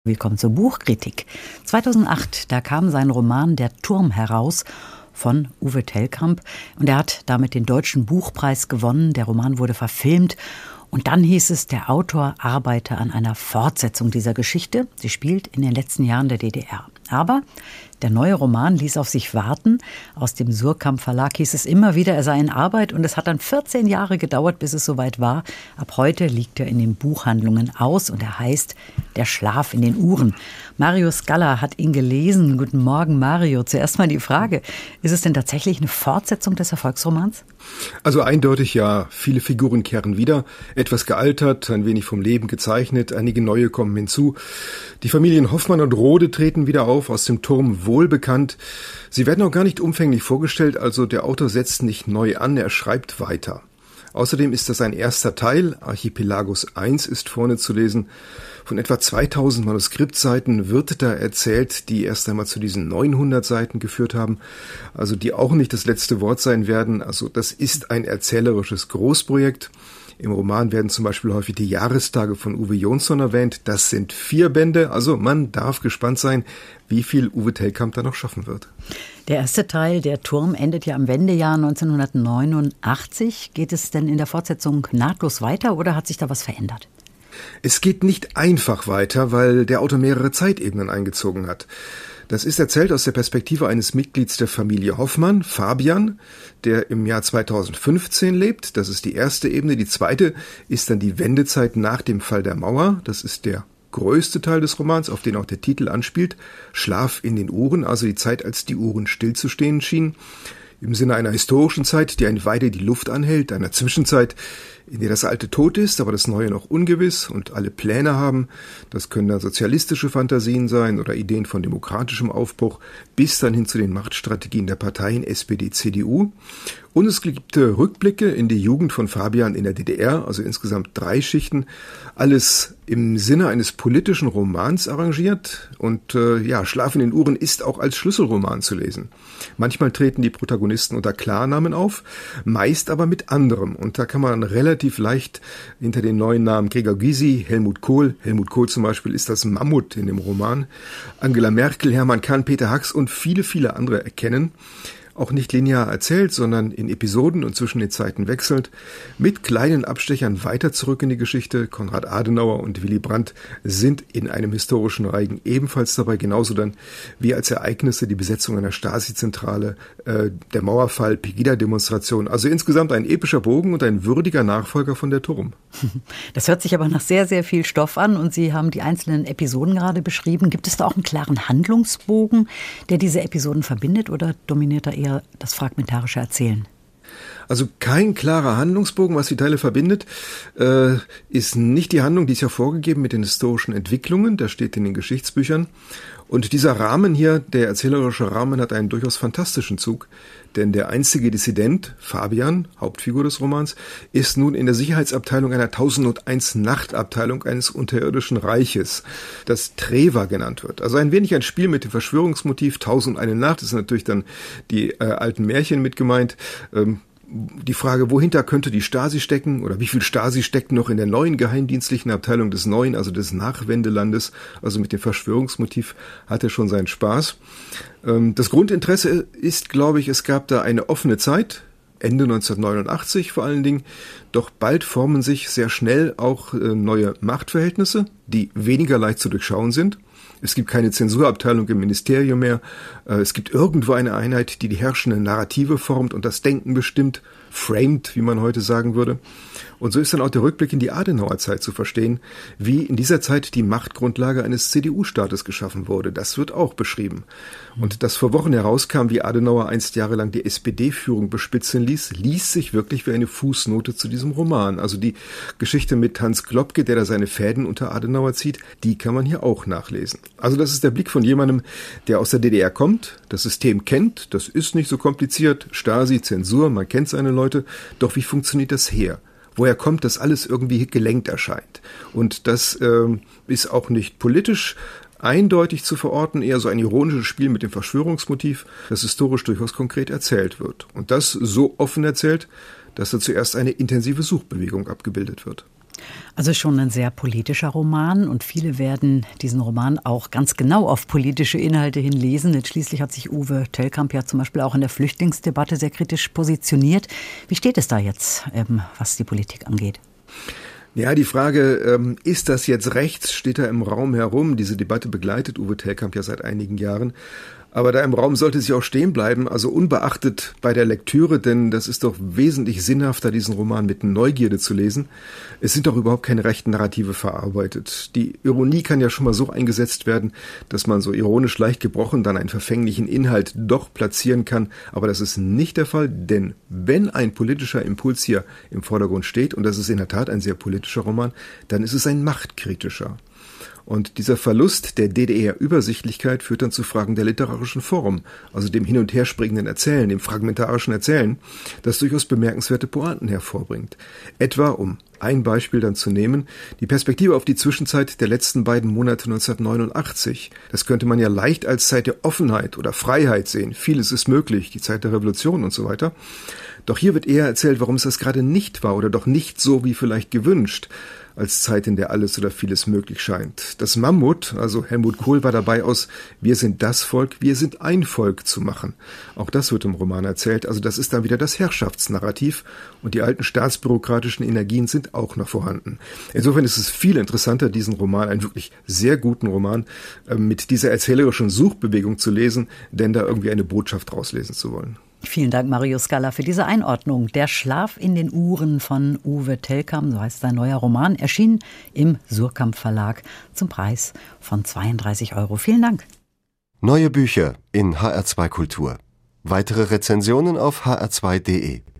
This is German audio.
Willkommen zur Buchkritik. 2008, da kam sein Roman Der Turm heraus von Uwe Tellkamp und er hat damit den Deutschen Buchpreis gewonnen. Der Roman wurde verfilmt und dann hieß es, der Autor arbeite an einer Fortsetzung dieser Geschichte. Sie spielt in den letzten Jahren der DDR. Aber der neue Roman ließ auf sich warten. Aus dem Suhrkamp Verlag hieß es immer wieder, er sei in Arbeit und es hat dann 14 Jahre gedauert, bis es soweit war. Ab heute liegt er in den Buchhandlungen aus und er heißt Der Schlaf in den Uhren. Mario Scala hat ihn gelesen. Guten Morgen, Mario. Zuerst mal die Frage, ist es denn tatsächlich eine Fortsetzung des Erfolgsromans? Also eindeutig ja. Viele Figuren kehren wieder, etwas gealtert, ein wenig vom Leben gezeichnet, einige neue kommen hinzu. Die Familien Hoffmann und Rode treten wieder auf, aus dem Turm wohlbekannt. Sie werden auch gar nicht umfänglich vorgestellt, also der Autor setzt nicht neu an, er schreibt weiter. Außerdem ist das ein erster Teil, Archipelagus 1 ist vorne zu lesen. Von etwa 2000 Manuskriptseiten wird da erzählt, die erst einmal zu diesen 900 Seiten geführt haben, also die auch nicht das letzte Wort sein werden. Also das ist ein erzählerisches Großprojekt. Im Roman werden zum Beispiel häufig die Jahrestage von Uwe Jonsson erwähnt. Das sind 4 Bände, also man darf gespannt sein, wie viel Uwe Tellkamp da noch schaffen wird. Der erste Teil, Der Turm, endet ja am Wendejahr 1989. Geht es denn in der Fortsetzung nahtlos weiter oder hat sich da was verändert? Es geht nicht einfach weiter, weil der Autor mehrere Zeitebenen eingezogen hat. Das ist erzählt aus der Perspektive eines Mitglieds der Familie Hoffmann, Fabian, der im Jahr 2015 lebt. Das ist die erste Ebene. Die zweite ist dann die Wendezeit nach dem Fall der Mauer. Das ist der größte Teil des Romans, auf den auch der Titel anspielt. Schlaf in den Uhren, also die Zeit, als die Uhren stillzustehen schienen. Im Sinne einer historischen Zeit, die eine Weile die Luft anhält, einer Zwischenzeit, in der das Alte tot ist, aber das Neue noch ungewiss und alle Pläne haben. Das können dann sozialistische Fantasien sein oder Ideen von demokratischem Aufbruch, bis dann hin zu den Machtstrategien der Parteien SPD, CDU. Und es gibt Rückblicke in die Jugend von Fabian in der DDR, also insgesamt 3 Schichten. Alles im Sinne eines politischen Romans arrangiert. Und Schlaf in den Uhren ist auch als Schlüsselroman zu lesen. Manchmal treten die Protagonisten unter Klarnamen auf, meist aber mit anderem. Und da kann man relativ leicht hinter den neuen Namen Gregor Gysi, Helmut Kohl zum Beispiel ist das Mammut in dem Roman, Angela Merkel, Hermann Kahn, Peter Hacks und viele, viele andere erkennen. Auch nicht linear erzählt, sondern in Episoden und zwischen den Zeiten wechselnd, mit kleinen Abstechern weiter zurück in die Geschichte. Konrad Adenauer und Willy Brandt sind in einem historischen Reigen ebenfalls dabei, genauso dann wie als Ereignisse die Besetzung einer Stasi-Zentrale, der Mauerfall, Pegida-Demonstration. Also insgesamt ein epischer Bogen und ein würdiger Nachfolger von Der Turm. Das hört sich aber nach sehr, sehr viel Stoff an und Sie haben die einzelnen Episoden gerade beschrieben. Gibt es da auch einen klaren Handlungsbogen, der diese Episoden verbindet oder dominiert da eher das fragmentarische Erzählen? Also kein klarer Handlungsbogen, was die Teile verbindet, ist nicht die Handlung, die ist ja vorgegeben mit den historischen Entwicklungen, das steht in den Geschichtsbüchern. Und dieser Rahmen hier, der erzählerische Rahmen, hat einen durchaus fantastischen Zug, denn der einzige Dissident, Fabian, Hauptfigur des Romans, ist nun in der Sicherheitsabteilung einer 1001 Nachtabteilung eines unterirdischen Reiches, das Treva genannt wird. Also ein wenig ein Spiel mit dem Verschwörungsmotiv 1001 Nacht, ist natürlich dann die alten Märchen mit gemeint. Die Frage, wohinter könnte die Stasi stecken oder wie viel Stasi steckt noch in der neuen geheimdienstlichen Abteilung des neuen, also des Nachwendelandes, also mit dem Verschwörungsmotiv hat er schon seinen Spaß. Das Grundinteresse ist, glaube ich, es gab da eine offene Zeit, Ende 1989 vor allen Dingen, doch bald formen sich sehr schnell auch neue Machtverhältnisse, die weniger leicht zu durchschauen sind. Es gibt keine Zensurabteilung im Ministerium mehr. Es gibt irgendwo eine Einheit, die die herrschende Narrative formt und das Denken bestimmt, framed, wie man heute sagen würde. Und so ist dann auch der Rückblick in die Adenauerzeit zu verstehen, wie in dieser Zeit die Machtgrundlage eines CDU-Staates geschaffen wurde. Das wird auch beschrieben. Und dass vor Wochen herauskam, wie Adenauer einst jahrelang die SPD-Führung bespitzen ließ, liest sich wirklich wie eine Fußnote zu diesem Roman. Also die Geschichte mit Hans Globke, der da seine Fäden unter Adenauer zieht, die kann man hier auch nachlesen. Also das ist der Blick von jemandem, der aus der DDR kommt, das System kennt, das ist nicht so kompliziert, Stasi, Zensur, man kennt seine Leute, doch wie funktioniert das her? Woher kommt, dass alles irgendwie gelenkt erscheint? Und das ist auch nicht politisch eindeutig zu verorten, eher so ein ironisches Spiel mit dem Verschwörungsmotiv, das historisch durchaus konkret erzählt wird. Und das so offen erzählt, dass da zuerst eine intensive Suchbewegung abgebildet wird. Also schon ein sehr politischer Roman und viele werden diesen Roman auch ganz genau auf politische Inhalte hin lesen. Denn schließlich hat sich Uwe Tellkamp ja zum Beispiel auch in der Flüchtlingsdebatte sehr kritisch positioniert. Wie steht es da jetzt, was die Politik angeht? Ja, die Frage, ist das jetzt rechts, steht da im Raum herum. Diese Debatte begleitet Uwe Tellkamp ja seit einigen Jahren. Aber da im Raum sollte sie auch stehen bleiben, also unbeachtet bei der Lektüre, denn das ist doch wesentlich sinnhafter, diesen Roman mit Neugierde zu lesen. Es sind doch überhaupt keine rechten Narrative verarbeitet. Die Ironie kann ja schon mal so eingesetzt werden, dass man so ironisch leicht gebrochen dann einen verfänglichen Inhalt doch platzieren kann. Aber das ist nicht der Fall, denn wenn ein politischer Impuls hier im Vordergrund steht, und das ist in der Tat ein sehr politischer Roman, dann ist es ein machtkritischer. Und dieser Verlust der DDR-Übersichtlichkeit führt dann zu Fragen der literarischen Form, also dem hin- und herspringenden Erzählen, dem fragmentarischen Erzählen, das durchaus bemerkenswerte Pointen hervorbringt. Etwa, um ein Beispiel dann zu nehmen, die Perspektive auf die Zwischenzeit der letzten beiden Monate 1989. Das könnte man ja leicht als Zeit der Offenheit oder Freiheit sehen. Vieles ist möglich, die Zeit der Revolution und so weiter. Doch hier wird eher erzählt, warum es das gerade nicht war oder doch nicht so wie vielleicht gewünscht, als Zeit, in der alles oder vieles möglich scheint. Das Mammut, also Helmut Kohl, war dabei aus Wir sind das Volk, wir sind ein Volk zu machen. Auch das wird im Roman erzählt, also das ist dann wieder das Herrschaftsnarrativ und die alten staatsbürokratischen Energien sind auch noch vorhanden. Insofern ist es viel interessanter, diesen Roman, einen wirklich sehr guten Roman, mit dieser erzählerischen Suchbewegung zu lesen, denn da irgendwie eine Botschaft rauslesen zu wollen. Vielen Dank, Mario Scala, für diese Einordnung. Der Schlaf in den Uhren von Uwe Tellkamp, so heißt sein neuer Roman, erschien im Suhrkamp Verlag zum Preis von 32 €. Vielen Dank. Neue Bücher in HR2 Kultur. Weitere Rezensionen auf hr2.de.